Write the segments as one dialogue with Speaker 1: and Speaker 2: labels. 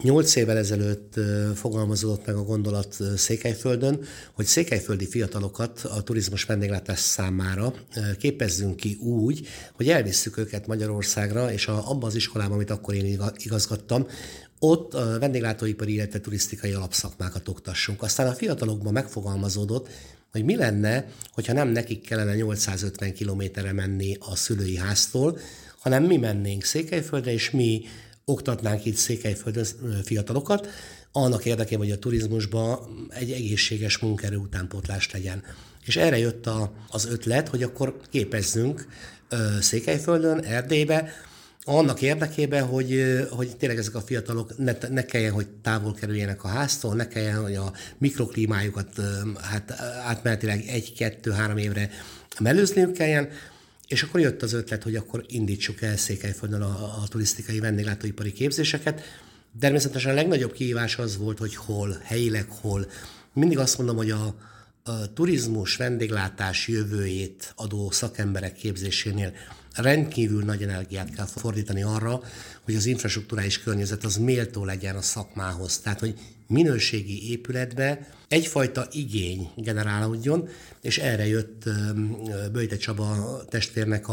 Speaker 1: 8 évvel ezelőtt fogalmazódott meg a gondolat Székelyföldön, hogy székelyföldi fiatalokat a turizmus vendéglátás számára képezzünk ki úgy, hogy elvisszük őket Magyarországra, és abban az iskolában, amit akkor én igazgattam, ott a vendéglátóipari, illetve turisztikai alapszakmákat oktassunk. Aztán a fiatalokban megfogalmazódott, hogy mi lenne, hogyha nem nekik kellene 850 kilométerre menni a szülői háztól, hanem mi mennénk Székelyföldre, és mi oktatnánk itt Székelyföldön fiatalokat, annak érdekében, hogy a turizmusban egy egészséges munkaerő utánpótlás legyen. És erre jött az ötlet, hogy akkor képezzünk Székelyföldön, Erdélybe, annak érdekében, hogy tényleg ezek a fiatalok ne kelljen, hogy távol kerüljenek a háztól, ne kelljen, hogy a mikroklímájukat átmenetileg 1-2-3 évre mellőzniük kelljen, és akkor jött az ötlet, hogy akkor indítsuk el Székelyföldön a turisztikai vendéglátóipari képzéseket. Természetesen a legnagyobb kihívás az volt, hogy hol, helyileg hol. Mindig azt mondom, hogy a turizmus, vendéglátás jövőjét adó szakemberek képzésénél rendkívül nagy energiát kell fordítani arra, hogy az infrastrukturális környezet az méltó legyen a szakmához. Tehát, hogy minőségi épületbe egyfajta igény generálódjon, és erre jött Böjte Csaba testvérnek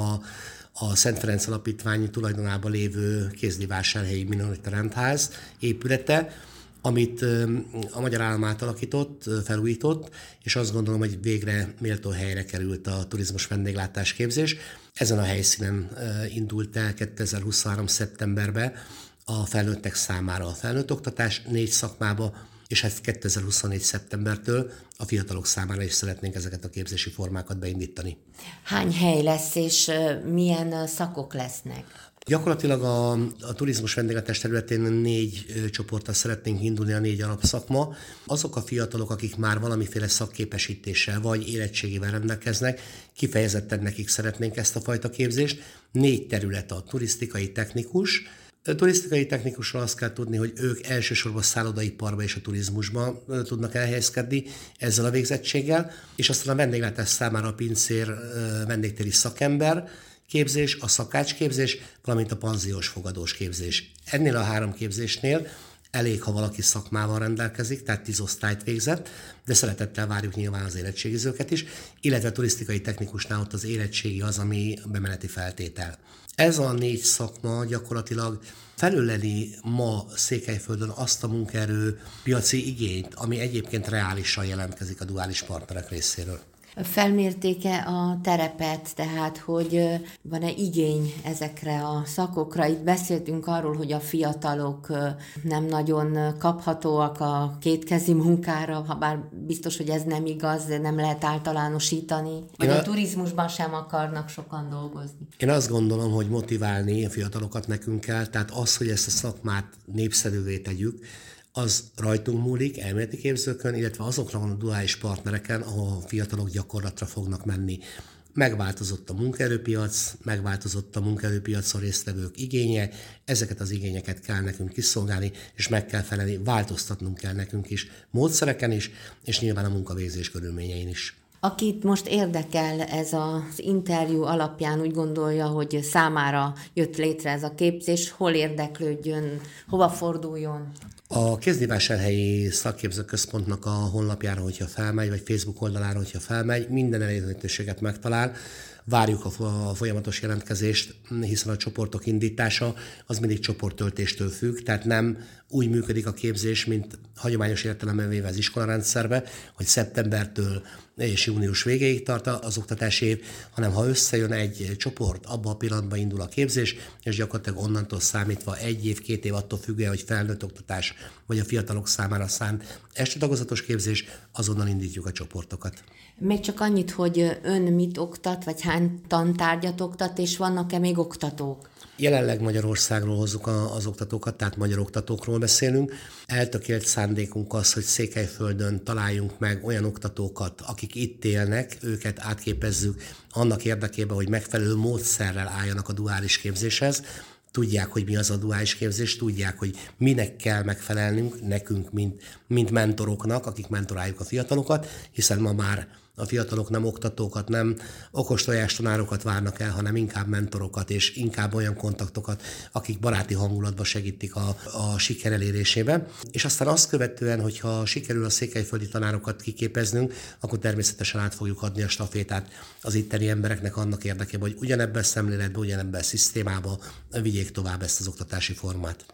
Speaker 1: a Szent Ferenc Alapítvány tulajdonában lévő Kézdivásárhelyi Minorita Rendház épülete, amit a magyar állam átalakított, felújított, és azt gondolom, hogy végre méltó helyre került a turizmus vendéglátás képzés. Ezen a helyszínen indult el 2023. szeptemberben a felnőttek számára a felnőtt oktatás 4 szakmába, és hát 2024. szeptembertől a fiatalok számára is szeretnénk ezeket a képzési formákat beindítani.
Speaker 2: Hány hely lesz, és milyen szakok lesznek?
Speaker 1: Gyakorlatilag a turizmus vendéglátás területén 4 csoporttal szeretnénk indulni, a 4 alapszakma. Azok a fiatalok, akik már valamiféle szakképesítéssel vagy érettségével rendelkeznek, kifejezetten nekik szeretnénk ezt a fajta képzést. 4 terület a turisztikai technikus. A turisztikai technikusról azt kell tudni, hogy ők elsősorban szállodaiparban és a turizmusban tudnak elhelyezkedni ezzel a végzettséggel, és aztán a vendéglátás számára a pincér vendégtéri szakember képzés, a szakácsképzés, valamint a panziós fogadós képzés. Ennél a 3 képzésnél elég, ha valaki szakmával rendelkezik, tehát 10 osztályt végzett, de szeretettel várjuk nyilván az érettségizőket is, illetve a turisztikai technikusnál ott az érettségi az, ami bemeneti feltétel. Ez a 4 szakma gyakorlatilag felöleli ma Székelyföldön azt a munkaerő piaci igényt, ami egyébként reálisan jelentkezik a duális partnerek részéről.
Speaker 2: Felmérték-e a terepet, tehát hogy van-e igény ezekre a szakokra? Itt beszéltünk arról, hogy a fiatalok nem nagyon kaphatóak a kétkezi munkára, ha bár biztos, hogy ez nem igaz, nem lehet általánosítani. Vagy a turizmusban sem akarnak sokan dolgozni.
Speaker 1: Én azt gondolom, hogy motiválni a fiatalokat nekünk kell, tehát az, hogy ezt a szakmát népszerűvé tegyük, az rajtunk múlik, elméleti képzőkön, illetve azokra van a duális partnereken, ahol a fiatalok gyakorlatra fognak menni. Megváltozott a munkaerőpiac, megváltozott a munkaerőpiacon résztvevők igénye, ezeket az igényeket kell nekünk kiszolgálni, és meg kell felelni, változtatnunk kell nekünk is módszereken is, és nyilván a munkavégzés körülményein is.
Speaker 2: Akit most érdekel ez az interjú alapján, úgy gondolja, hogy számára jött létre ez a képzés, hol érdeklődjön, hova forduljon?
Speaker 1: A Kézdivásárhelyi Szakképzőközpontnak a honlapjára, hogyha felmegy, vagy Facebook oldalára, hogyha felmegy, minden elérhetőséget megtalál. Várjuk a folyamatos jelentkezést, hiszen a csoportok indítása az mindig csoporttöltéstől függ, tehát nem úgy működik a képzés, mint hagyományos értelemben véve az iskolarendszerbe, hogy szeptembertől és június végéig tart az oktatási év, hanem ha összejön egy csoport, abban a pillanatban indul a képzés, és gyakorlatilag onnantól számítva 1 év, 2 év attól függően, hogy felnőtt oktatás vagy a fiatalok számára szánt esti tagozatos képzés, azonnal indítjuk a csoportokat.
Speaker 2: Még csak annyit, hogy ön mit oktat, vagy hány tantárgyat oktat, és vannak-e még oktatók?
Speaker 1: Jelenleg Magyarországról hozzuk az oktatókat, tehát magyar oktatókról beszélünk. Eltökélt szándékunk az, hogy Székelyföldön találjunk meg olyan oktatókat, akik itt élnek, őket átképezzük annak érdekében, hogy megfelelő módszerrel álljanak a duális képzéshez. Tudják, hogy mi az a duális képzés, tudják, hogy minek kell megfelelnünk nekünk, mint mentoroknak, akik mentoráljuk a fiatalokat, hiszen ma már a fiatalok nem oktatókat, nem okostojás tanárokat várnak el, hanem inkább mentorokat, és inkább olyan kontaktokat, akik baráti hangulatban segítik a siker elérésébe. És aztán azt követően, hogyha sikerül a székelyföldi tanárokat kiképeznünk, akkor természetesen át fogjuk adni a stafétát az itteni embereknek annak érdekében, hogy ugyanebben a szemléletben, ugyanebben a szisztémában vigyék tovább ezt az oktatási formát.